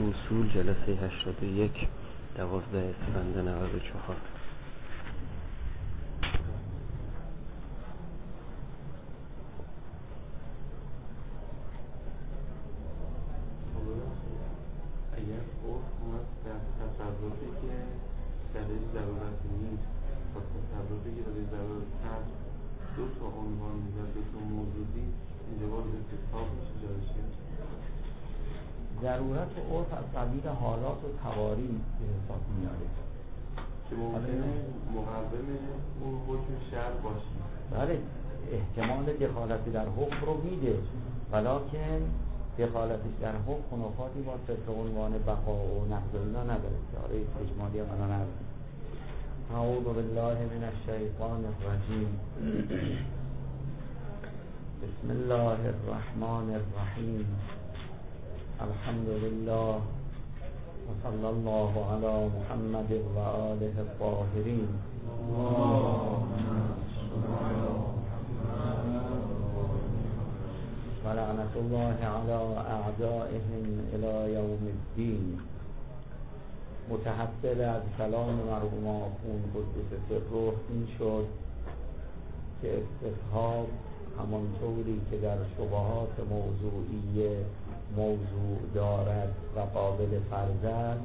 اصول جلسه 81 12 اسفند 94. اگر عرف اومد در تصرفی که درش ضرورتی نیست و تصرفی که درش ضرورت هست دو تا عنوان و دو تا موضوعی اینجا باید استصحاب میشه جایشه. ضرورت و عرف از قبیل حالات و تواری به حساب میاره که ممکنه مقوم اون حکم شرع باشه. بله، احتمال دخالت در حکم رو میده، ولکن دخالتش در حکم خلافاتی با فقه عنوان بقا و نقض اینا نداره که آره اجمالی هم الان هست. اعوذ بالله من الشیطان الرجیم. بسم الله الرحمن الرحیم. الحمد لله و صلی الله علی محمد و آله الطاهرین. و لعنت الله علی اعدائهم الی یوم الدین. متحصل از کلام مرحوم آخوند قدس سره این شد که استصحاب همانطوری که در شبهات موضوعیه موضوع دارد و قابل فرض است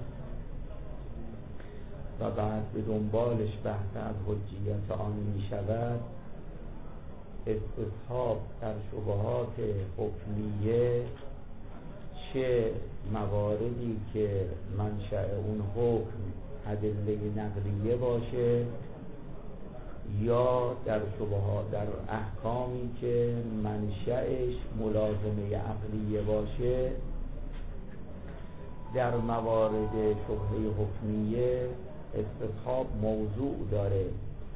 و بعد به دنبالش بحث از حجیت آن می شود، استصحاب در شبهات حکمیه چه مواردی که منشأ اون حکم ادله نقلیه باشه یا در شبهات در احکامی که منشأش ملازمه عقلیه باشه، در موارد شبهه حکمیه استصحاب موضوع داره.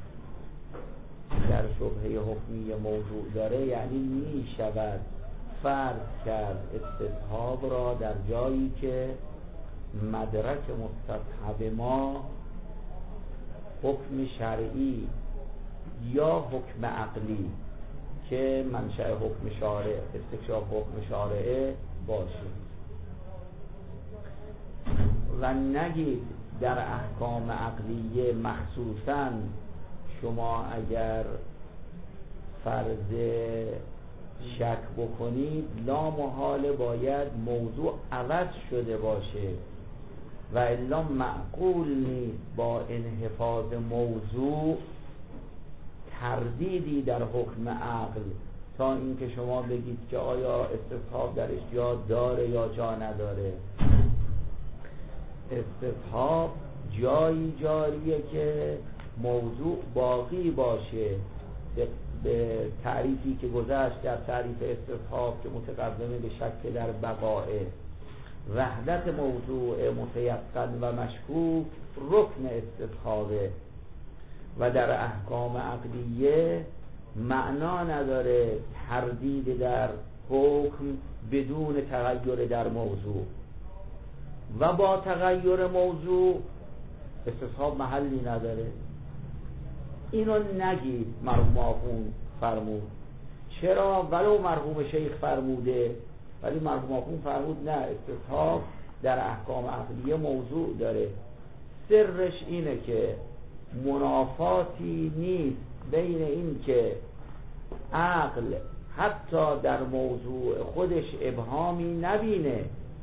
در شبهه حکمیه موضوع داره یعنی می شود فرض کرد استصحاب را در جایی که مدرک مستصحب ما حکم شرعی یا حکم عقلی که منشأ حکم شارع استکشاف حکم شارعه باشه و نگید در احکام عقلیه مخصوصاً شما اگر فرض شک بکنید لامحاله باید موضوع عوض شده باشه و الا معقول نیست با انحفاظ موضوع تردیدی در حکم عقل تا اینکه شما بگید که آیا استصحاب درش جا داره یا جا نداره. استصحاب جایی جاریه که موضوع باقی باشه به تعریفی که گذشت در تعریف استصحاب که متقدمه به شک در بقائه. وحدت موضوع متیقن و مشکوک رکن استصحابه و در احکام عقلیه معنا نداره تردید در حکم بدون تغییر در موضوع و با تغییر موضوع استصحاب محلی نداره. اینو نگید مرحوم آخوند فرمود. چرا؟ ولو مرحوم شیخ فرموده، ولی مرحوم آخوند فرمود نه، استصحاب در احکام عقلیه موضوع داره. سرش اینه که منافاتی نیست بین این که عقل حتی در موضوع خودش ابهامی نبینه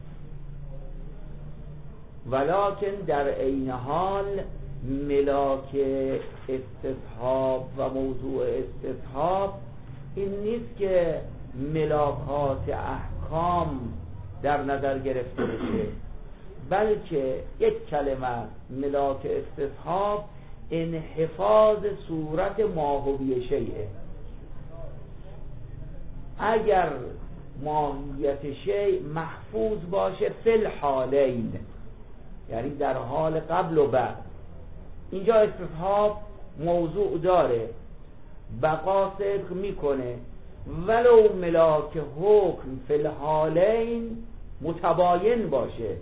ولکن در عین حال ملاک استصحاب و موضوع استصحاب این نیست که ملاکات احکام در نظر گرفته بشه، بلکه یک کلمه ملاک استصحاب انحفاظ صورت ماهوی شیء. اگر ماهیت شیء محفوظ باشه فی الحالین، یعنی در حال قبل و بعد، اینجا استصحاب موضوع داره، بقا صدق میکنه ولو ملاک حکم فی الحالین متباین باشه.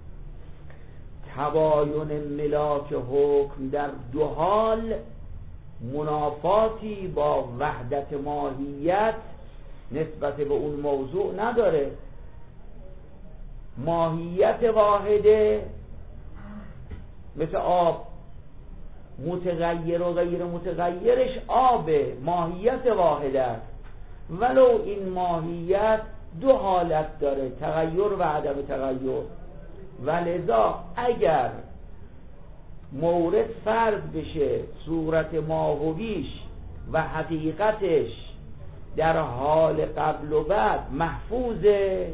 تباین ملاک حکم در دو حال منافاتی با وحدت ماهیت نسبت به اون موضوع نداره. ماهیت واحده مثل آب، متغیر و غیر متغیرش آب، ماهیت واحده است، ولو این ماهیت دو حالت داره، تغییر و عدم تغییر. ولذا اگر مورد فرض بشه صورت ماهویش و حقیقتش در حال قبل و بعد محفوظه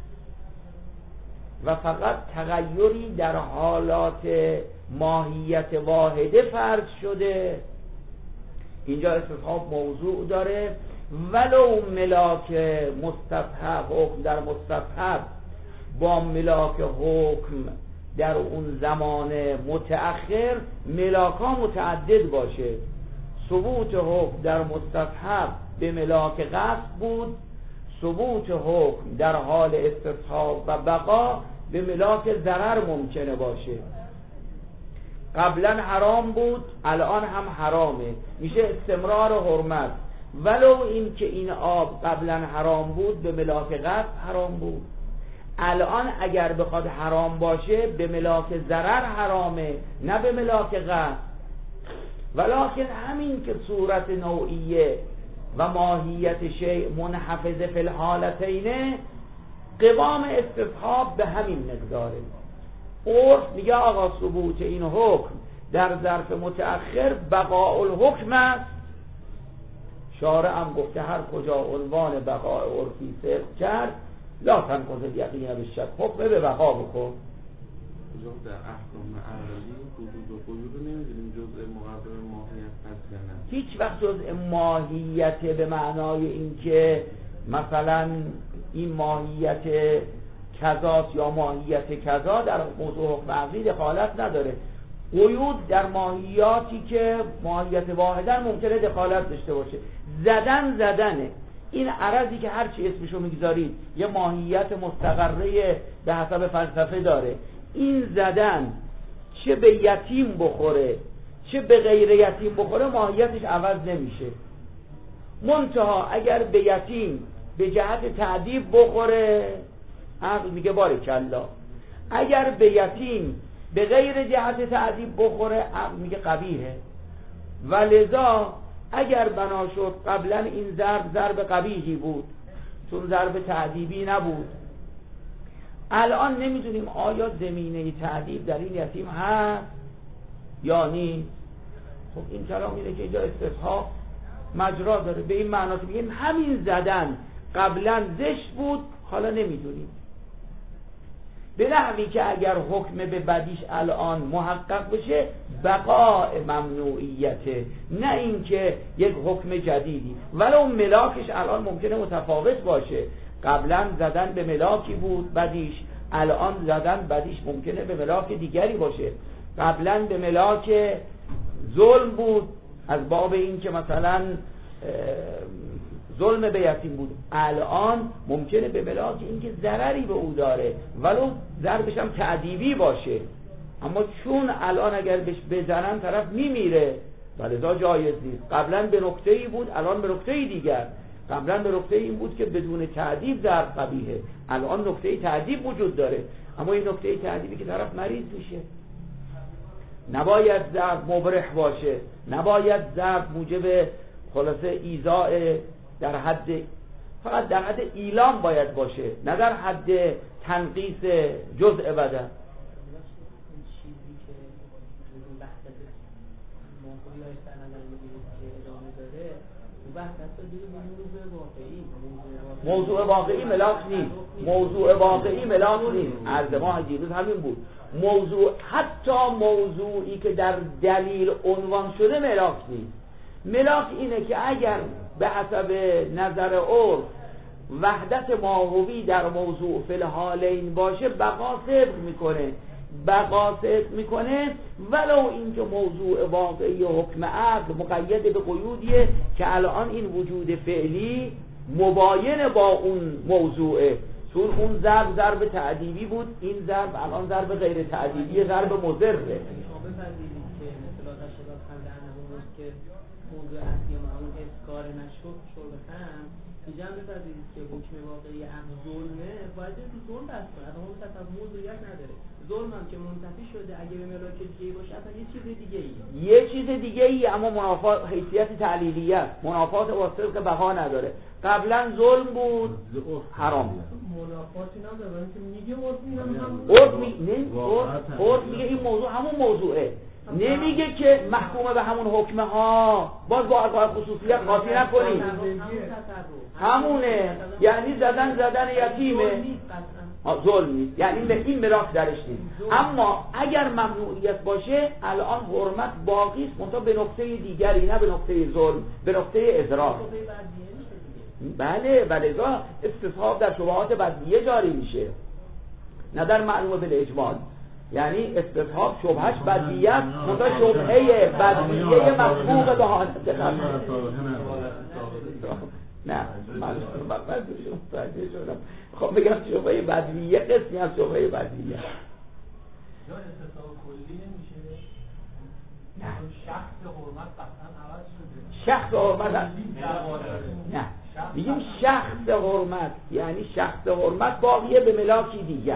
و فقط تغییری در حالات ماهیت واحده فرض شده، اینجا استصحاب موضوع داره. ولو ملاک مستفحب، حکم در مستفحب با ملاک حکم در اون زمان متأخر ملاکا متعدد باشه. ثبوت حکم در مستفحب به ملاک قصد بود، ثبوت حکم در حال استصحاب و بقا به ملاک ضرر ممکنه باشه. قبلا حرام بود، الان هم حرامه، میشه استمرار حرمت. ولو این که این آب قبلا حرام بود به ملاک قصد حرام بود، الان اگر بخواد حرام باشه به ملاک ضرر حرامه، نه به ملاک قصد. ولکن همین که صورت نوعیه و ماهیت شیء منحفظ فی الحالتین، قوام استصحاب به همین مقداره. عرف میگه آقا ثبوت این حکم در ظرف متأخر بقاء الحکم است. شارع هم گفته هر کجا عنوان بقاء عرفی صدق کرد لا تنقض الیقین بالشک، حکم به بقا بکن. در احکام عقلی حدود و قیود رو نمیدونیم جزء مقرر ماهیت هست یا نه؟ هیچ وقت جزء ماهیت به معنای اینکه مثلا این ماهیت کذاست یا ماهیت کذا در موضوع حکم عقلی دخالت نداره. قیود در ماهیاتی که ماهیت واحدن ممکنه دخالت داشته باشه. زدنه. این عرضی که هر چی اسمشو میگذارید یه ماهیت مستقره به حسب فلسفه داره. این زدن چه به یتیم بخوره چه به غیر یتیم بخوره ماهیتش عوض نمیشه. منتها اگر به یتیم به جهت تعذیب بخوره عقل میگه بارکالله، اگر به یتیم به غیر جهت تعذیب بخوره عقل میگه قبیحه. ولذا اگر بنا شد قبلا این ضرب قبیحی بود چون ضرب تعذیبی نبود، الان نمیدونیم آیا زمینه تعذیب در این یتیم هست یا نیست. خب این کلام اینه که اینجا استصحاب مجرا داره. به این معنا که میگیم همین زدن قبلا زشت بود حالا نمیدونیم، به نحوی که اگر حکم به بدیش الان محقق بشه بقاء ممنوعیته، نه اینکه یک حکم جدیدی. ولو ملاکش الان ممکنه متفاوت باشه، قبلا زدن به ملاکی بود بدیش، الان زدن بدیش ممکنه به ملاک دیگری باشه. قبلا به ملاک ظلم بود از باب این که مثلا ظلم به یتیم بود، الان ممکنه به ملاک این که ضرری به او داره ولو ضربش هم تعذیبی باشه، اما چون الان اگر بهش بزنن طرف میمیره ولذا جایز نیست. قبلا به نکته‌ای بود الان به نکته‌ای دیگر. قبلا به نکته این بود که بدون تعذیب ضرب قبیحه، الان نکته تعذیب وجود داره، اما این نکته تعذیبی که طرف مریض میشه نباید ضرب مبرح باشه، نباید ضرب موجب خلاصه ایذاء در حد، فقط در حد ایلام باید باشه، نه در حد تنقیص جزء بدن. موضوع واقعی ملاک نیست، موضوع واقعی ملاک نیست. عرض ما دیروز همین بود. موضوع حتی موضوعی که در دلیل عنوان شده ملاک نیست. ملاک اینه که اگر به حسب نظر عرف وحدت ماهوی در موضوع فی الحالین باشه بقا صدق میکنه ولو اینکه موضوع واقعی حکم عقل مقید به قیودیه که الان این وجود فعلی مباین با اون موضوعه، چون اون ضرب تعذیبی بود، این ضرب الان ضرب غیر تعذیبی، ضرب مضره. موضوع اصلی ما اون اذکار نشد شرب خمر جمع بپذیرید که حکم واقعی عقل ظلمه، باید تو ظلم بحث کنه. اصلا اون تصور موضوعیت نداره. ظلم هم که منتفی شده اگه به ملاک دیگه باشه اصلا یه چیز دیگه ای. یه چیز دیگه ای، اما منافات حیثیت تعلیلیه است. منافات واسطه که بقا نداره. قبلا ظلم بود، حرام بود. منافاتی نداره که میگه عرف میگه این موضوع همون موضوعه. نمیگه که محکوم به همون حکمه ها، باز با ارکان خصوصیت قاطی نکنید. همونه، یعنی زدن یتیمه ظلم نیست، یعنی این میراث درش نیست. اما اگر ممنوعیت باشه الان حرمت باقی است، منتها به نقطه دیگری، نه به نقطه ظلم، به نقطه اضرار. بله ولذا استصحاب در شبهات بدیه جاری میشه، نه در معلومه بالاجمال. یعنی استصحاب شبهش بدیه است، منتها شبهه بدیه مطبوق به حالت نه من متوجه شدم. خب بگم شبهه بدیه قسمی از شبهه بدیه. یا استصحاب کلی نمیشه؟ نه شخص حرمت قطعا عوض شده. شخص حرمت نه میگیم شخص حرمت، یعنی شخص حرمت باقیه به ملاکی دیگر.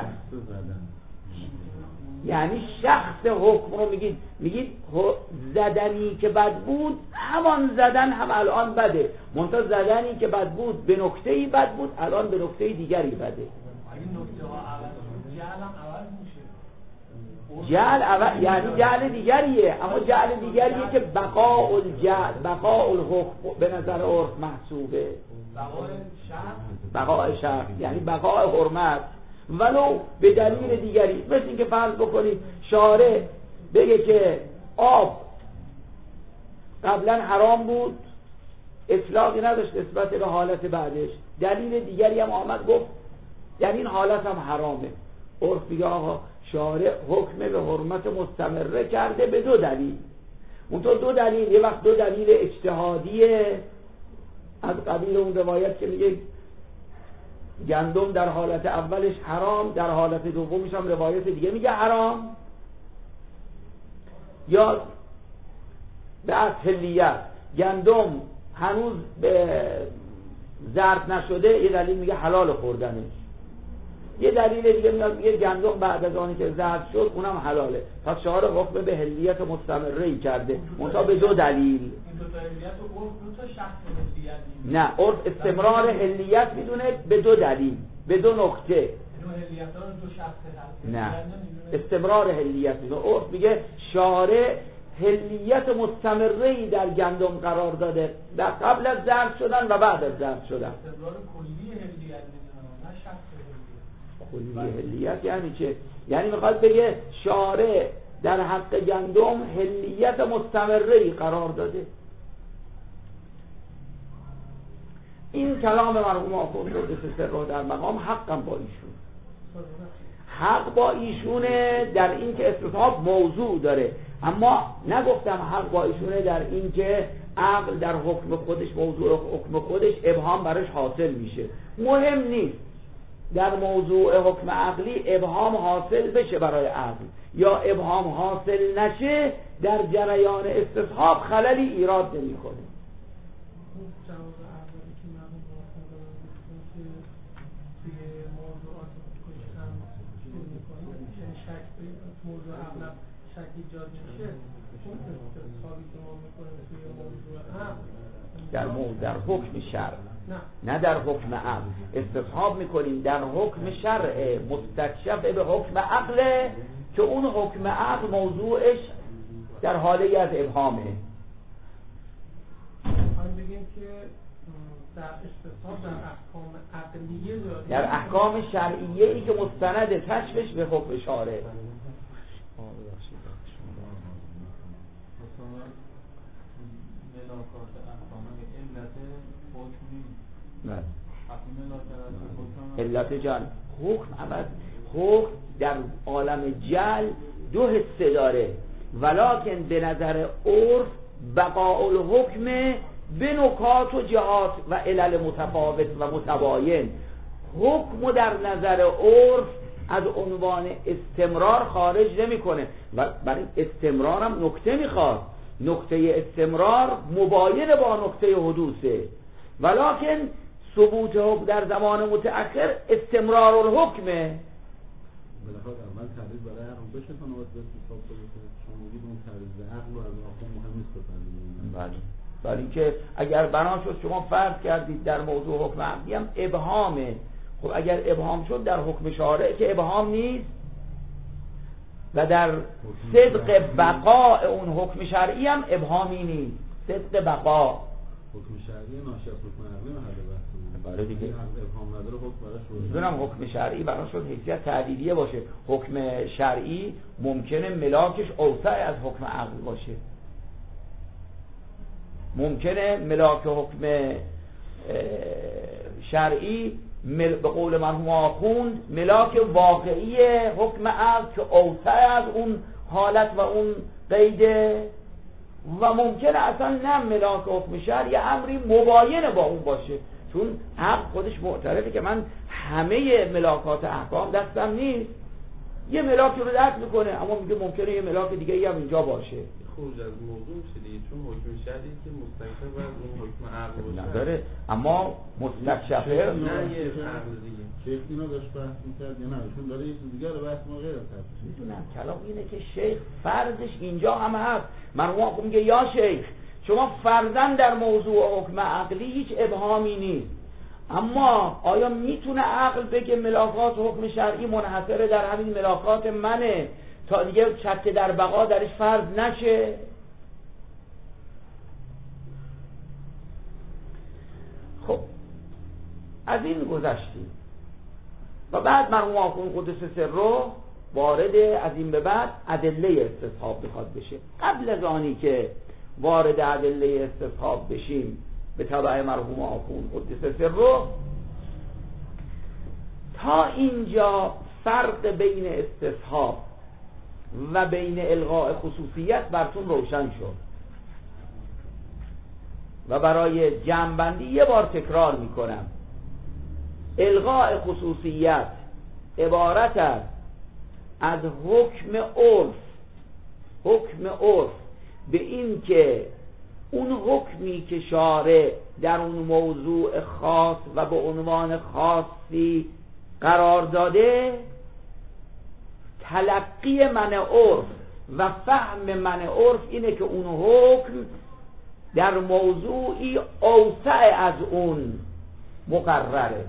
یعنی شخص حکم رو میگید زدنی که بد بود همان زدن هم الان بده، منتها زدنی که بد بود به نکته‌ای بد بود الان به نکته دیگری بده. این نکته ها عوض شد، جعل هم عوض میشه. جعل عوض یعنی جعل دیگریه، اما جعل دیگریه که بقاء الجعل، بقاء الحکم به نظر عرف محسوبه. بقاء شرط یعنی بقاء حرمت ولو به دلیل دیگری. مثل اینکه فرض بکنید شارع بگه که آب قبلا حرام بود، اطلاقی نداشت نسبت به حالت بعدش، دلیل دیگری هم آمد گفت یعنی این حالت هم حرامه. عرف بگه آقا شارع حکم به حرمت مستمره کرده به دو دلیل. اونطور دو دلیل، یه وقت دو دلیل اجتهادیه از قبیل اون روایت که میگه گندم در حالت اولش حرام، در حالت دومش هم روایت دیگه میگه حرام، یا به اصلیت گندم هنوز به زرد نشده، یه دلیل میگه حلال خوردنش، یه دلیل دیگه میاد میگه گندم بعد از آنی که زرد شد اونم حلاله. پس شارع حکم به حلیت مستمره‌ای کرده منتها به دو دلیل. این دو تا حلیت و عرف دو تا شخص حلیت نه عرف استمرار حلیت میدونه به دو دلیل، به دو نکته. دو حلیت ها دو شخص نه استمرار حلیت میدونه. عرف میگه شارع حلیت مستمره‌ای در گندم قرار داده، در قبل از زرد شدن و بعد از زرد شدن. استمرار کلی حلیت میدونه، نه شخص کلی حلیت یعنی چه؟ یعنی میخواد بگه شارع در حق گندم حلیت مستمره‌ای قرار داده. این کلام مرحوم آخوند قدس سره در مقام حقم با ایشون، حق با ایشونه در این که استصحاب موضوع داره، اما نگفتم حق با ایشونه در این که عقل در حکم خودش، موضوع حکم خودش ابهام براش حاصل میشه. مهم نیست در موضوع حکم عقلی ابهام حاصل بشه برای عقل یا ابهام حاصل نشه، در جریان استصحاب خللی ایراد نمیکنه. در حکم شرع نه در حکم عقل استصحاب میکنیم، در حکم شرع مستکشف به حکم عقل که اون حکم عقل موضوعش در حاله از ابهامه. بگیم که در استصحاب در احکام عقلیه داریم، در احکام شرعیه ای که مستند کشفش به حکم شارع. علت جل حکم عوض، حکم در عالم جل دو حصه داره، ولکن به نظر عرف بقاء الحکم به نکات و جهات و علل متفاوت و متباین. حکم در نظر عرف از عنوان استمرار خارج نمیکنه و برای استمرار هم نکته میخواد، نکته استمرار مباین با نکته حدوثه، ولکن ثبوت حکم در زمان متأخر استمرار الحکمه. بالاخره اول تعریض برای عقل بشه تا نوبت به حساب بشه. شما میگید اون تعریض عقل رو از آخر مهم نیست بفرمایید. بله. برای اینکه اگر بنا شد شما فرض کردید در موضوع حکم عقلی هم ابهامه. خب اگر ابهام شد در حکم شارع که ابهام نیست و در صدق بقاء اون حکم شرعی هم ابهامی نیست. صدق بقا حکم شرعی ناشی از حکم عقلی محل بحث. بله دیگه. ابهام نداره حکم براش روشن. میدونم حکم شرعی براش شد حیثیت تعلیلیه باشه. حکم شرعی ممکنه ملاکش اوسع از حکم عقل باشه. ممکنه ملاک حکم شرعی به قول مرحوم آخوند ملاک واقعی حکم عقل که اوسع از اون حالت و اون قیده و ممکنه اصلا نه ملاک حکم شرعی امری مباین با اون باشه، چون عقل خودش معترفه که من همه ملاکات احکام دستم نیست، یه ملاکی رو دست میکنه اما میگه ممکنه یه ملاک دیگه ای هم اینجا باشه. خروج از موضوع میشه دیگه، چون حکم شرعی که مستکشف بر اون حکم عقل باشه نداره، اما مستکشفه نه یه عقل دیگه. شیخ اینو داشت بحث میکرد یا نه؟ چون داره یه چیز دیگه رو بحث ما غیر از تفسیر. میدونم کلام اینه که شیخ فرضش اینجا هم هست. مرحوم آخوند میگه یا شیخ شما فرضاً در موضوع حکم عقلی هیچ ابهامی نیست، اما آیا میتونه عقل بگه ملاکات حکم شرعی منحصره در همین ملاکات منه تا دیگه شک در بقا درش فرض نشه؟ خب از این گذشتیم و بعد مرحوم آخوند قدس سره وارد از این به بعد ادله استصحاب بخواد بشه. قبل از آنی که وارد ادله استصحاب بشیم به تبع مرحوم آخوند قدس سره، تا اینجا فرق بین استصحاب و بین الغاء خصوصیت براتون روشن شد و برای جمع‌بندی یه بار تکرار میکنم. الغاء خصوصیت عبارت است از حکم عرف به این که اون حکمی که شارع در اون موضوع خاص و به عنوان خاصی قرار داده، تلقی من عرف و فهم من عرف اینه که اون حکم در موضوعی اوسع از اون مقرره.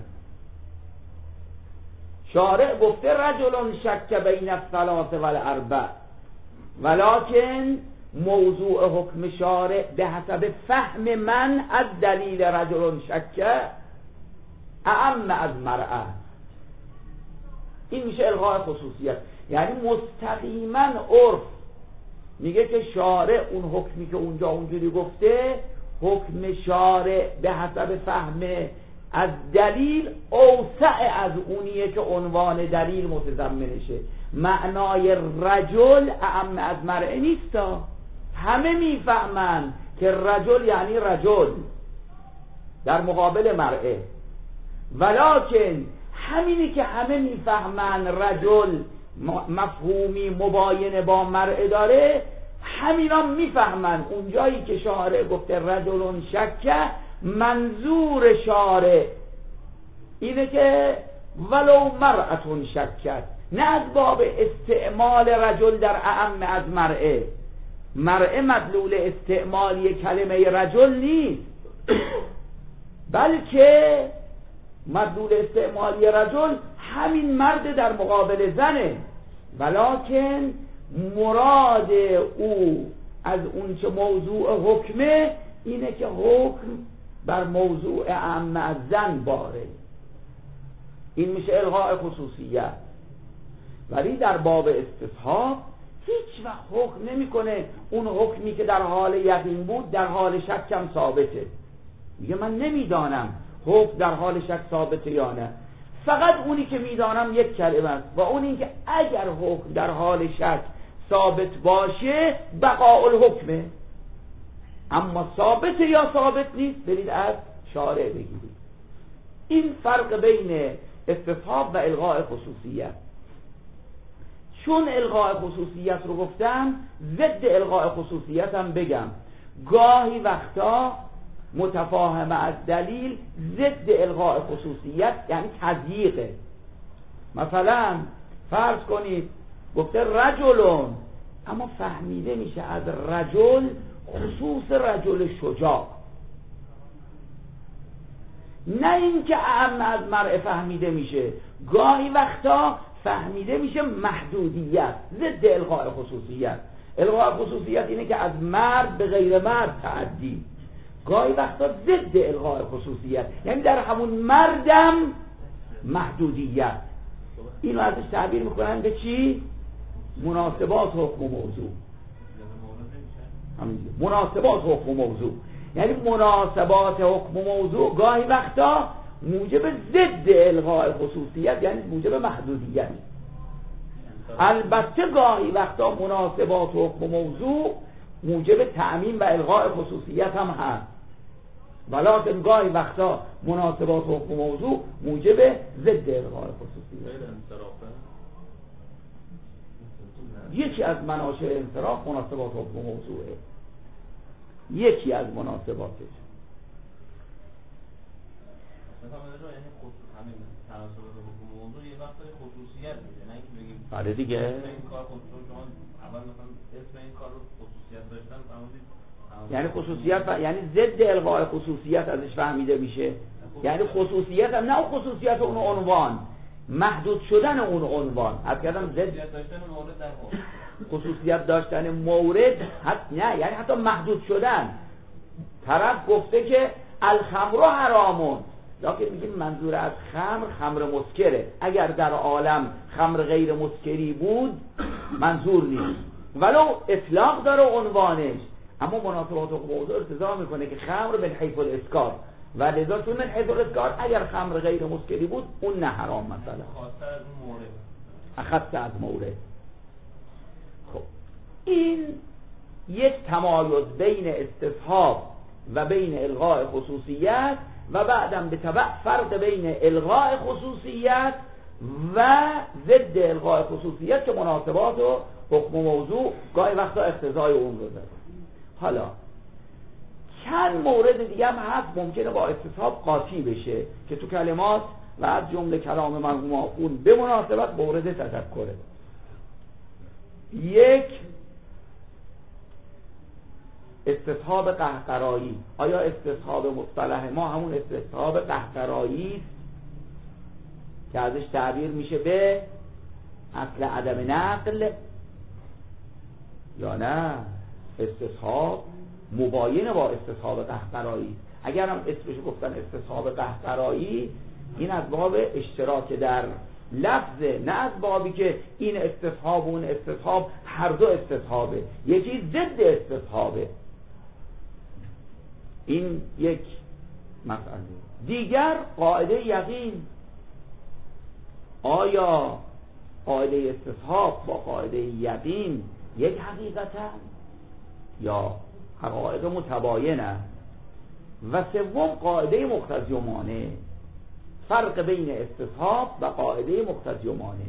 شارع گفته رجل شک بین الثلاث والاربع، ولکن موضوع حکم شارع به حسب فهم من از دلیل رجل شک اعم از مرأة. این میشه الغاء خصوصیت، یعنی مستقیما عرف میگه که شارع اون حکمی که اونجا اونجوری گفته، حکم شارع به حسب فهم از دلیل اوسع از اونیه که عنوان دلیل متضمنشه. معنای رجل اعم از مرأة نیستا، همه میفهمن که رجل یعنی رجل در مقابل مرأة، ولکن همینی که همه میفهمن رجل مفهومی مباین با مرأة داره، همینا میفهمن اونجایی که شارع گفته رجل شک، منظور شارع اینه که ولو مرأة شکت، نه از باب استعمال رجل در اعم از مرأة. مرأة مدلول استعمالی کلمه رجل نیست، بلکه مدلول استعمالی رجل همین مرد در مقابل زنه، ولکن مراد او از اون چه موضوع حکمه اینه که حکم بر موضوع اعم از زن باره. این میشه الغاء خصوصیت. ولی در باب استصحاب هیچ وقت حکم نمیکنه اون حکمی که در حال یقین بود در حال شک هم ثابته. میگه من نمیدانم حکم در حال شک ثابته یا نه، فقط اونی که میدانم یک کلمه است و اون این که اگر حکم در حال شک ثابت باشه بقاء الحکمه، اما ثابت یا ثابت نیست برید از شارع بگیرید. این فرق بین استصحاب و الغاء خصوصیت. چون الغاء خصوصیت رو گفتم، ضد الغاء خصوصیت هم بگم. گاهی وقتا متفاهم از دلیل ضد الغاء خصوصیت یعنی تضییقه. مثلا فرض کنید گفته رجلون، اما فهمیده میشه از رجل خصوص رجل شجاع، نه اینکه اعم از مرء فهمیده میشه. گاهی وقتا فهمیده میشه محدودیت ضد الغاء خصوصیت. الغاء خصوصیت اینه که از مرد به غیر مرد تعدی، گاهی وقتا ضد الغاء خصوصیت یعنی در همون مردم محدودیت. اینو ازش تعبیر میکنن به چی؟ مناسبات حکم و موضوع. مناسبات حکم و موضوع یعنی مناسبات حکم و موضوع گاهی وقتا موجب ضد الغاء خصوصیت یعنی موجب محدودیت. البته گاهی وقتا مناسبات حکم و موضوع موجب تعمیم و الغاء خصوصیت هم هست، ولکن گاهی وقتا مناسبات حکم و موضوع موجب ضد الغاء خصوصیت. یکی از مناشأ انصراف مناسبات حکم و موضوعه، یکی از مناسباتش. بله دیگه. یعنی خصوصیت یعنی ضد الغاء خصوصیت ازش فهمیده میشه. یعنی خصوصیت هم نه خصوصیت اون عنوان، محدود شدن اون عنوان. حد کردم ضد خصوصیت داشتن مورد نه، یعنی حتی محدود شدن. طرف گفته که الخمر حرامون، لکن میگیم منظور از خمر مسکره. اگر در عالم خمر غیر مسکری بود منظور نیست، ولو اطلاق داره عنوانش، اما مناسبات و موضوع ارتضا میکنه که خمر من حیث الاسکار و لذا چون من حیث الاسکار اگر خمر غیر مسکری بود اون نه حرام مثلا، اخذت از مورد. خب این یک تمایز بین استصحاب و بین الغاء خصوصیت و بعدم به تبع فرق بین الغاء خصوصیت و ضد الغاء خصوصیت که مناسبات و حکم و موضوع گاهی وقتا اقتضای اون رو داره. حالا چند مورد دیگه هم هست ممکنه با استصحاب قاطی بشه که تو کلمات و از جمله کلام مرحوم اون به مناسبت مورد تذکره. یک، استصحاب قهقرایی. آیا استصحاب مصطلح ما همون استصحاب قهقرایی است که ازش تعبیر میشه به اصل عدم نقل یا نه؟ استصحاب مباین با استصحاب قهقرایی. اگر هم اسمش گفتن استصحاب قهقرایی، این از باب اشتراک در لفظه، نه از بابی که این استصحاب و اون استصحاب هر دو استصحابه، یکی ضد استصحابه. این یک مسئله. دیگر قاعده یقین. آیا قاعده استصحاب با قاعده یقین یک حقیقتن یا حقایق متباینه؟ و سوم قاعده مقتضی و مانع. فرق بین استصحاب و قاعده مقتضی و مانع.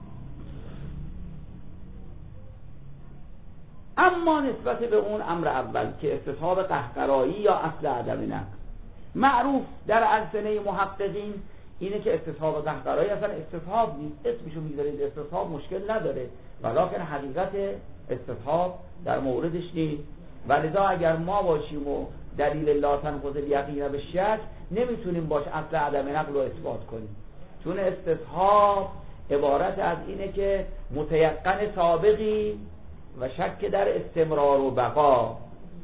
اما نسبت به اون امر اول که استصحاب قهقرایی یا اصل عدم نقل، معروف در السنه محققین اینه که استصحاب قهقرایی اصلا استصحاب نیست، اسمشو میذارید استصحاب مشکل نداره، ولکن حقیقت استصحاب در موردش نیست. ولذا اگر ما باشیم و دلیل لا تنقض الیقین به شک نمیتونیم باش اصل عدم نقل رو اثبات کنیم، چون استصحاب عبارت از اینه که متیقن سابقی و شک در استمرار و بقا.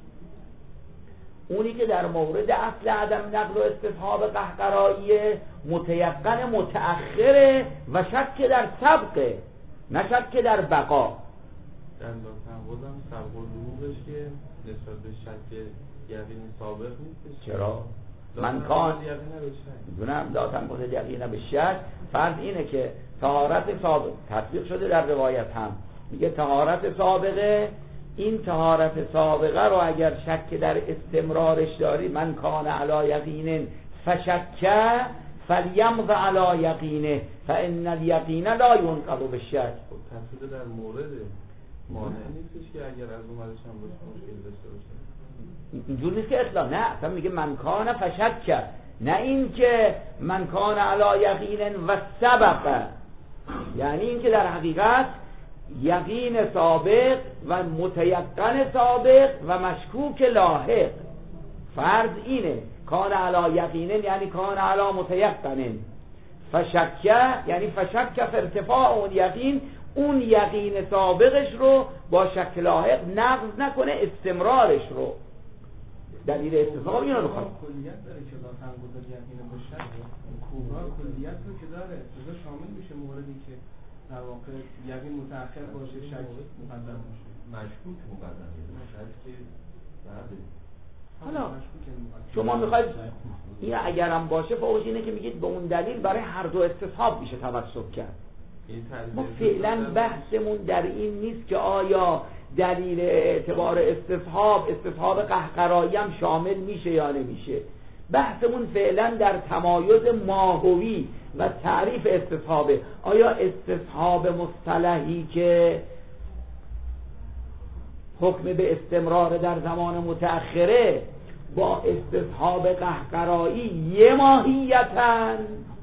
اونی که در مورد اصل عدم نقل و استصحاب قهقرایی متیقن متأخره و شک در سبقه، نه شک در بقا. در تنقض هم سبق الوقوعش که نسبت به شک یقین سابق نیست. چرا؟ من کان میدونم لا تنقض الیقین به شک. فرض اینه که طهارت سابق تطبیق شده در روایت هم میگه طهارت سابقه، این طهارت سابقه رو اگر شک در استمرارش داری، من کان علی یقین فشکه فلیمض علی یقینه فان الیقین لا ینقض بالشک. تفصیل در مورد مانع نیستش که اگر از اومدش هم باشه مشکل داشته باشه. اینجور نیست که اطلاق، نه اصلا میگه من کان فشک، نه این که من کان علی یقین و سبق، یعنی این که در حقیقت یقین سابق و متیقن سابق و مشکوک لاحق. فرض اینه کان علی یقین یعنی کان علی متیقن، فشکه یعنی فشکه فی ارتفاع اون یقین، اون یقین سابقش رو با شک لاحق نقض نکنه، استمرارش رو. دلیل استصحاب اینو بخواد کلیت داره که واقعا گذار یقین باشه، کبرا کلیت رو که داره لذا شامل میشه موردی که در واقع یقین متأخر باشه، شک مقدم باشه، مشکوک مقدم باشه که بعد. حالا شما میخواید این اگرم باشه فوقش اینه که میگید به اون دلیل برای هر دو استصحاب میشه توسط کرد. ما فعلا بحثمون در این نیست که آیا دلیل اعتبار استصحاب قهقرایی هم شامل میشه یا نمیشه. بحثمون فعلا در تمایز ماهوی و تعریف استصحابه. آیا استصحاب مصطلحی که حکم به استمرار در زمان متأخره با استصحاب قهقرایی یه ماهیتن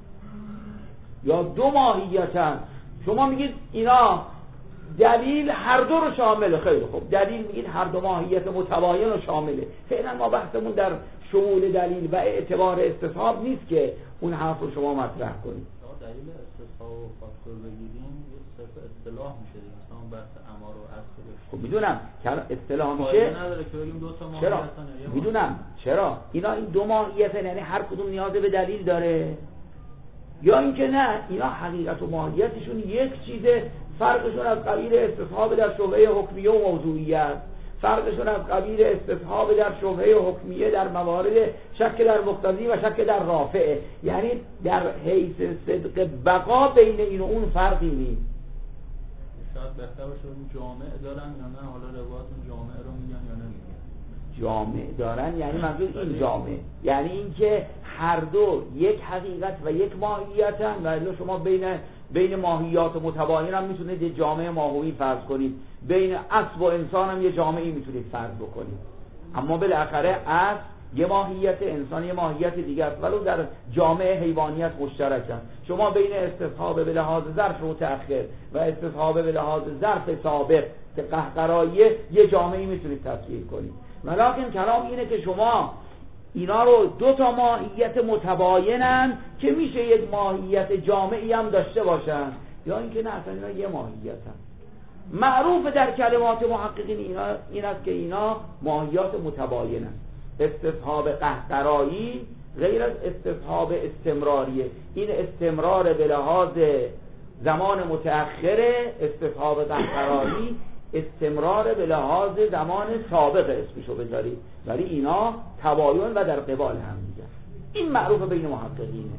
یا دو ماهیتن؟ شما میگید اینا دلیل هر دو رو شامله. خیلی خوب، دلیل میگید هر دو ماهیت متباین رو شامله. فعلا ما بحثمون در شمول دلیل و اعتبار استصحاب نیست که اون حرف رو شما مطرح کنید. دلیل استصحاب و فاکتور بگیریم یه صرف اصطلاح میشه دیگه، مثلا بحث امار و اصل. خب میدونم که اصطلاح میشه، نداره که بگیم دو تا ماهیت. چرا میدونم چرا اینا این دو ماهیت، یعنی هر کدوم نیاز به دلیل داره، یا اینکه نه اینا حقیقت و ماهیتشون یک چیزه، فرقشون از قبیل استصحاب در شبهه حکمیه و موضوعیت، فرقشون از قبیل استصحاب در شبهه حکمیه در موارد شک در مقتضی و شک در رافعه، یعنی در حیث صدق بقا بین این و اون فرقی نیست. شاید بهتر باشه جامع دارن یا نه، حالا روایتون جامع رو میگن یا نمیگن. جامع دارن یعنی منظور این جامع یعنی اینکه هر دو یک حقیقت و یک ماهیتن، و الا شما بین ماهیات متباین هم میتونید یه جامعه ماهویی فرض کنید، بین اسب و انسان هم یه جامعی میتونید فرض بکنید، اما بالاخره اسب یه ماهیت، انسان یه ماهیت دیگه است، ولو در جامعه حیوانیت مشترکن. شما بین استصحاب به لحاظ ظرف متأخر و استصحاب به لحاظ ظرف سابق که قهقرایی یه جامعی میتونید تصویر کنید. ولکن کلام اینه که شما اینا رو دو تا ماهیت متباینن که میشه یک ماهیت جامعی هم داشته باشن، یا اینکه نه اصلا اینا یه ماهیتن. معروف در کلمات محققین این است که اینا ماهیات متباینن. استصحاب قهقرایی غیر از استصحاب استمراریه. این استمرار به لحاظ زمان متأخره، استصحاب قهقرایی استمرار به لحاظ زمان سابق اسمشو بذارید، ولی اینا تباین و در قبال هم دیگه. این معروف بین محققینه.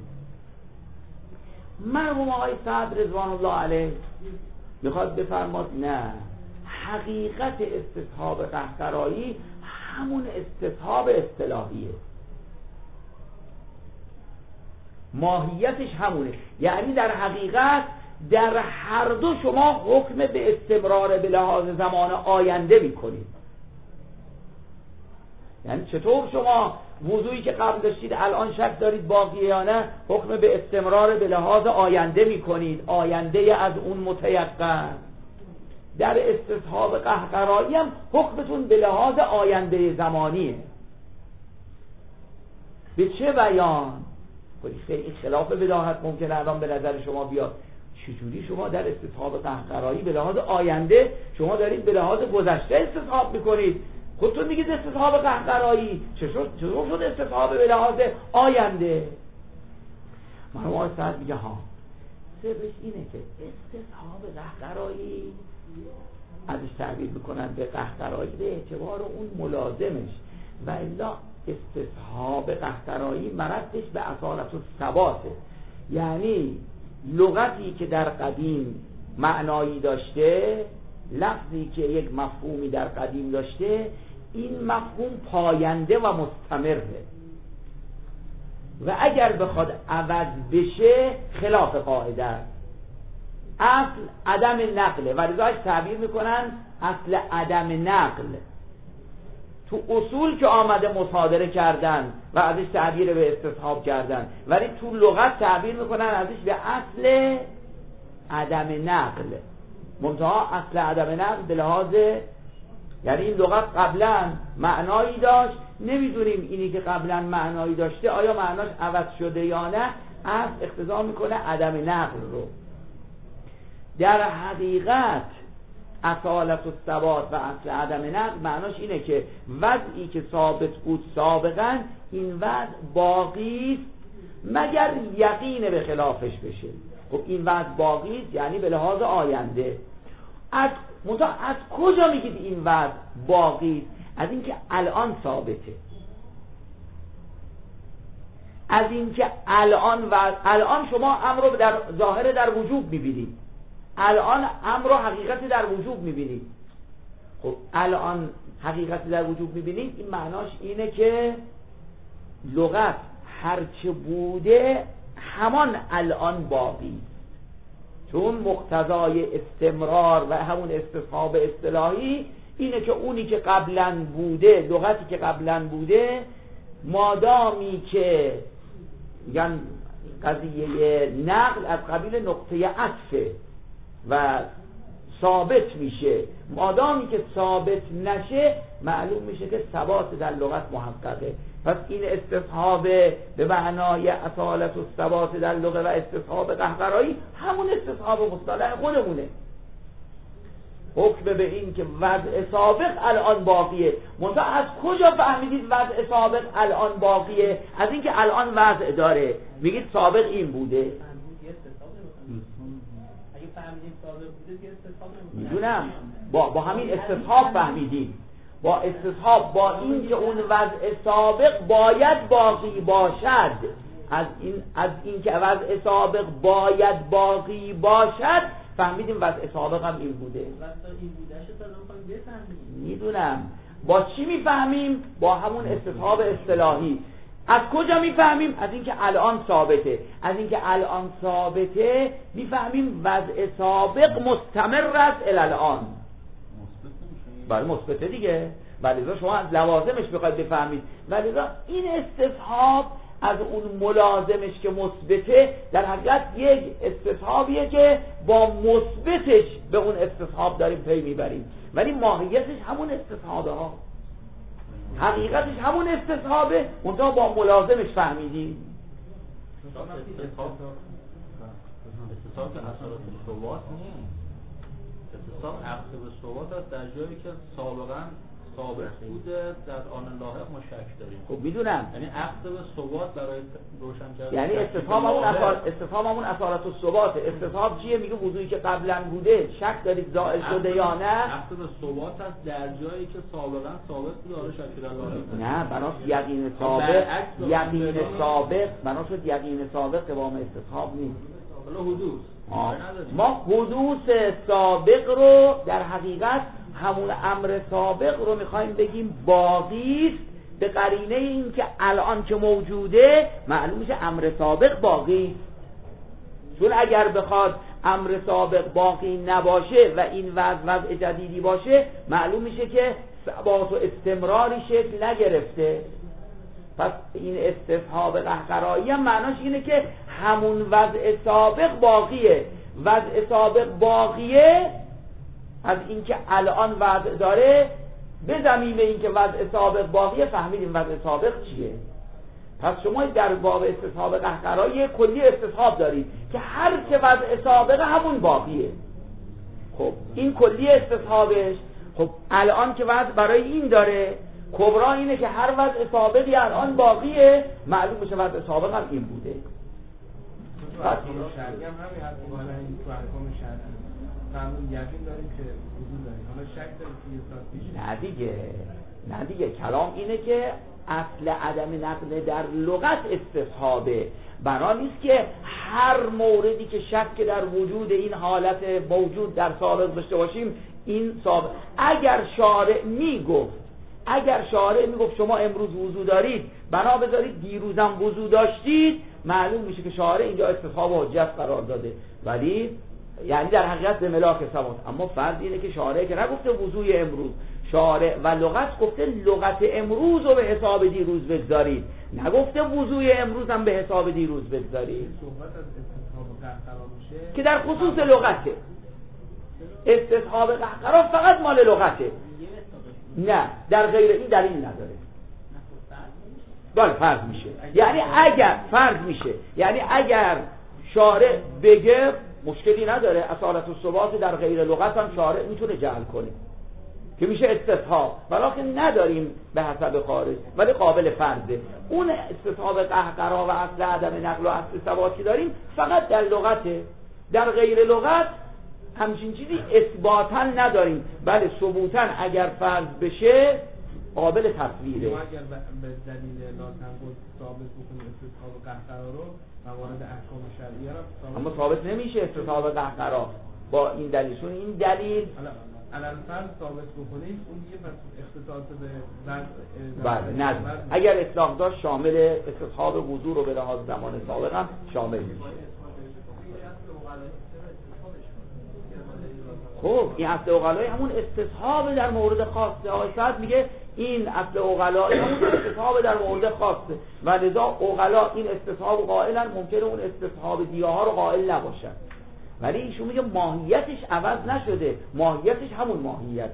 مرحوم آقای سعد رضوان الله علیه میخواد بفرماد نه، حقیقت استصحاب قهقرایی همون استصحاب اصطلاحیه، ماهیتش همونه. یعنی در حقیقت در هر دو شما حکم به استمرار به لحاظ زمان آینده میکنید. یعنی چطور شما وضوعی که قبل داشتید الان شک دارید باقیه یا نه، حکم به استمرار به لحاظ آینده میکنید، آینده از اون متیقن. در استصحاب قهقرایی هم حکمتون به لحاظ آینده زمانیه. به چه بیان؟ خیلی خلاف بداهت ممکنه الان به نظر شما بیاد. چجوری شما در استصحاب قهقرایی به لحاظ آینده شما دارید به لحاظ گذشته استصحاب میکنید؟ خودتون میگید استصحاب قهقرایی، چطور شد استصحاب به لحاظ آینده؟ مرحوم سعد میگه ها، سرش اینه که استصحاب قهقرایی ازش تعبیر میکنن به قهقرایی به اعتبار اون ملازمش، و الا استصحاب قهقرایی مرتش به اصالت الثباته. یعنی لغتی که در قدیم معنایی داشته، لفظی که یک مفهومی در قدیم داشته، این مفهوم پاینده و مستمره و اگر بخواد عوض بشه خلاف قاعده است. اصل عدم نقله و لذاش تعبیر میکنن اصل عدم نقل. تو اصول که آمده مصادره کردن و ازش تعبیر به استصحاب کردن، ولی تو لغت تعبیر میکنن ازش به اصل عدم نقل. منتها اصل عدم نقل به لحاظ، یعنی این لغت قبلا معنایی داشت، نمیدونیم اینی که قبلا معنایی داشته آیا معناش عوض شده یا نه، اصل اقتضا میکنه عدم نقل رو. در حقیقت اصالت و ثبات و اصل عدم نقل معناش اینه که وضعی که ثابت بود سابقا این وضع باقی است مگر یقین به خلافش بشه. خب این وضع باقی است یعنی به لحاظ آینده. از کجا میگید این وضع باقی است؟ از اینکه الان ثابته، از اینکه الان شما امر رو در ظاهر در وجوب میبینید، الان امر رو حقیقت در وجوب میبینید. خب الان حقیقت در وجوب میبینید، این معناش اینه که لغت هرچه بوده همان الان باقی، چون مقتضای استمرار و همون استصحاب اصطلاحی اینه که اونی که قبلا بوده، لغتی که قبلا بوده، مادامی که یعنی قضیه نقل از قبیل نقطه عطفه و ثابت میشه، مادامی که ثابت نشه معلوم میشه که ثبات در لغت محققه. پس این استصحاب به معنای اصالت و ثبات در لغت و استصحاب قهقرایی همون استصحاب مصطلح خودمونه. حکم به این که وضع سابق الان باقیه. منتها از کجا فهمیدید وضع سابق الان باقیه؟ از اینکه الان وضع داره میگید سابق این بوده. میدونم با همین استصحاب فهمیدیم، با استصحاب، با این که اون وضع سابق باید باقی باشد، از این که وضع سابق باید باقی باشد فهمیدیم وضع سابق هم این بوده. میدونم با چی میفهمیم؟ با همون استصحاب اصطلاحی. از کجا میفهمیم؟ از اینکه الان ثابته. از اینکه الان ثابته میفهمیم وضع سابق مستمر است الی الان. بله مثبته دیگه. ولیذا شما از لوازمش بخواید بفهمید، ولیذا این استصحاب از اون ملازمش که مثبته در حقیقت یک استصحابیه که با مثبتش به اون استصحاب داریم پی میبریم، ولی ماهیتش همون استصحابه ها، حقیقتش همون استصحابه، منتها با ملازمش فهمیدیم. استصحاب که اصالت ثبات نیست، استصحاب عقد به ثبات است در جایی که سابقا ثابت بوده در آن لاحق ما شک داریم. خب میدونم، یعنی عقد به ثبات برای روشن کردن، یعنی استصحاب همون اصالت و ثبات. استصحاب چیه؟ میگه وضوعی که قبلا بوده شک دارید زائل شده یا نه. عقد به ثبات است در جایی که سابقا ثابت بوده آره شک در لاحق. نه بناس یقین سابق، یقین سابق بناس یقین سابق قوام استصحاب نیست. حالا حدوث ما حدوث سابق رو در حقیقت همون امر سابق رو میخوایم بگیم باقی است، به قرینه این که الان که موجوده معلوم میشه امر سابق باقی است. چون اگر بخواد امر سابق باقی نباشه و این وضع جدیدی باشه معلوم میشه که ثبات و استمراری شکل نگرفته. پس این استصحاب قهقرایی هم معناش اینه که همون وضع سابق باقیه. وضع سابق باقیه از اینکه الان وضع داره، به زمینه اینکه وضع سابق باقیه فهمیدیم وضع سابق چیه. پس شما در باب استصحاب قهقرایی کلی استصحاب دارید که هر که وضع سابق همون باقیه. خب این کلی استصحابش، خب الان که وضع برای این داره، کبرا اینه که هر وضع سابقی الان باقیه، معلوم میشه وضع سابق هم این بوده. تو احکام شرعی هم همین حالا این تو احکام شرعی قانون یقین داریم که وجود داریم، حالا شک داریم که یه ساعت پیش نه دیگه کلام اینه که اصل عدم نقل در لغت استصحابه. بنا نیست که هر موردی که شک در وجود این حالت موجود در سابق داشته باشیم این سابق. اگر شارع میگفت شما امروز وضو دارید بنا بذارید دیروزم وضو داشتید، معلوم میشه که شارع اینجا استصحاب و حجت قرار داده، ولی یعنی در حقیقت به ملاک ثبات. اما فرض اینه که شارع که نگفته وضوی امروز، شارع و لغت گفته لغت امروز رو به حساب دیروز بگذارید، نگفته وضوی امروز هم به حساب دیروز بگذارید. صحبت از استصحاب قهقرا میشه که در خصوص لغته. استصحاب قهقرا فقط مال لغته، نه در غیر این دلیل نداره. بله فرض میشه، یعنی اگر فرض میشه، یعنی اگر شارع بگه مشکلی نداره، اصالت الثبات در غیر لغت هم شارع میتونه جعل کنه که میشه استصحاب، ولی نداریم به حسب خارج، ولی قابل فرضه. اون استصحاب قهقرا و اصل عدم نقل و اصل ثباتی داریم فقط در لغته، در غیر لغت همچین چیزی اثباتا نداریم، بله ثبوتا اگر فرض بشه قابل تصویره. اگر به دلیل ناتنقل ثابت بکنیم استصحاب قهقرا رو موارد احکام شرعیه رو اما ثابت نمیشه استصحاب قهقرا با این دلیل، چون این دلیل الان فرض ثابت بکنیم اون دیگه پس اختصاص به بله نه، اگر اطلاق داشت شامل استصحاب وضو رو به لحاظ زمان سابق هم شامل میشه. خب این اصل عقلایی همون استصحاب در مورد خاصه. آقای سعد میگه این اصل عقلایی همون استصحاب در مورد خاصه و لذا عقلا این استصحاب قائلن، ممکنه اون استصحاب دیگه ها رو قائل نباشن، ولی ایشون میگه ماهیتش عوض نشده، ماهیتش همون ماهیته.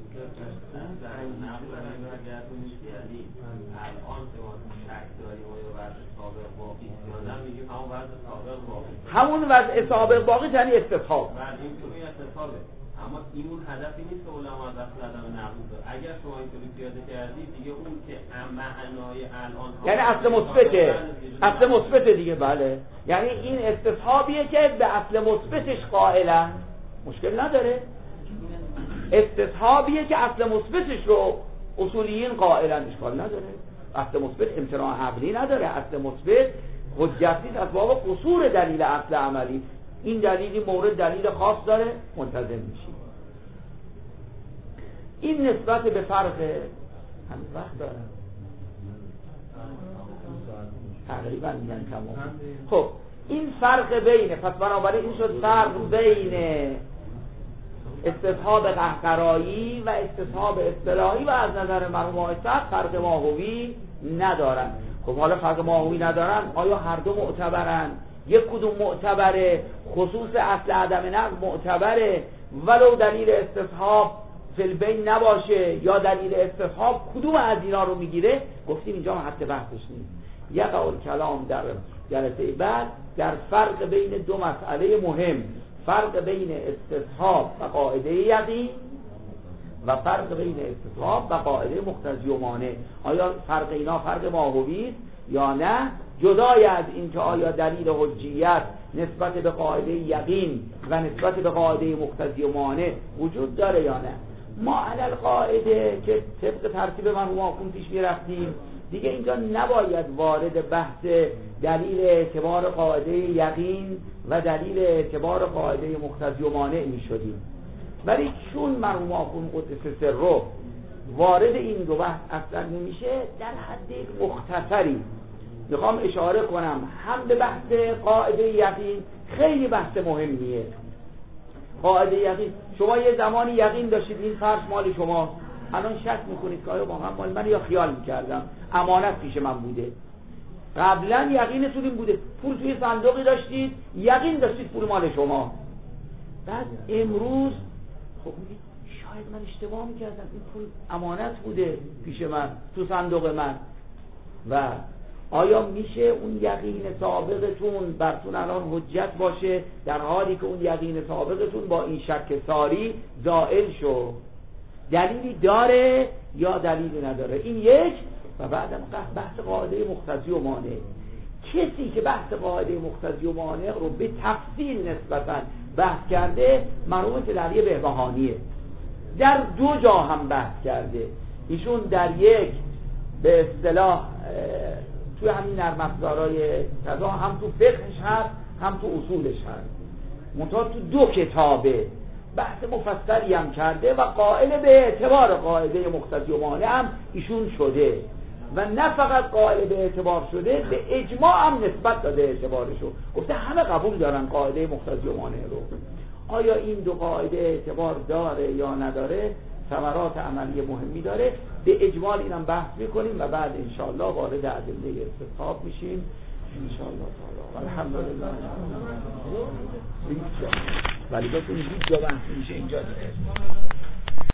همون وضع سابق باقی یعنی استصحاب. اما این اون هدفی نیست که علما از اصل عدم نقل داره. اگر شما اینطوری پیاده کردید دیگه اون که معنای الان یعنی اصل مثبته، اصل مثبته دیگه. بله یعنی این استصحابیه که به اصل مثبتش قائلن، مشکل نداره. استصحابیه که اصل مثبتش رو اصولیین قائلن، اشکال نداره. اصل مثبت امتناع عقلی نداره، اصل مثبت حجتی از باب قصور دلیل اصل عملی. این دلیلی مورد دلیل خاص داره منتظم میشیم. این نسبت به فرق هم وقت داره تقریبا میگن تمام. خب این فرق بین، پس بنابراین این شد فرق بین استصحاب قهقرایی و استصحاب اصطلاحی و از نظر مرحوم آقای سعد فرق ماهوی ندارن. خب حالا فرق ماهوی ندارن، آیا هر دو معتبرن؟ یک کدوم معتبره؟ خصوص اصل عدم نقل معتبره ولو دلیل استصحاب فی البین نباشه، یا دلیل استصحاب کدوم از اینا رو میگیره؟ گفتیم اینجا حد بحثش نیست. یقع الکلام در جلسه بعد در فرق بین دو مسئله مهم، فرق بین استصحاب و قاعده یقین و فرق بین استصحاب و قاعده مقتضی و مانع. آیا فرق اینا فرق ماهوی یا نه؟ جدای از این که آیا دلیل حجیت نسبت به قاعده یقین و نسبت به قاعده مقتضی و مانع وجود داره یا نه. ما علل قاعده که طبق ترتیب مرحوم آخوند پیش میرفتیم دیگه اینجا نباید وارد بحث دلیل اعتبار قاعده یقین و دلیل اعتبار قاعده مقتضی و مانع میشدیم، ولی چون مرحوم آخوند قدس سره وارد این دو بحث اصلا نمیشه، در حد مختصری میخوام اشاره کنم هم به بحث قاعده یقین. خیلی بحث مهمیه قاعده یقین. شما یه زمانی یقین داشتید این فرض مال شما، الان شک میکنید که آیا واقعا مال من یا خیال میکردم، امانت پیش من بوده. قبلا یقینتون این بوده، پول توی صندوقی داشتید، یقین داشتید پول مال شما. بعد امروز خب میگید شاید من اشتباه میکردم، این پول امانت بوده پیش من تو صندوق من. و آیا میشه اون یقین سابقتون براتون الان حجت باشه در حالی که اون یقین سابقتون با این شک ساری زائل شو؟ دلیلی داره یا دلیلی نداره؟ این یک. و بعدم بحث قاعده مقتضی و مانع. کسی که بحث قاعده مقتضی و مانع رو به تفصیل نسبتاً بحث کرده مرحوم فلوی بهبهانیه. در دو جا هم بحث کرده ایشون، در یک به اصطلاح توی همین نرم افزارهای قضا هم تو فقهش هست هم تو اصولش هست، منتها تو دو کتابه بحث مفصلی هم کرده و قائل به اعتبار قاعده مقتضی و مانع هم ایشون شده. و نه فقط قائل به اعتبار شده، به اجماع هم نسبت داده اعتبارشو، گفته همه قبول دارن قاعده مقتضی و مانع رو. آیا این دو قاعده اعتبار داره یا نداره؟ ثمرات عملی مهمی داره. به اجمال اینم بحث میکنیم و بعد انشاءالله وارد ادله استصحاب میشیم انشاءالله تعالی. الحمدلله. ولی بس این هیچ جا بحث میشه اینجا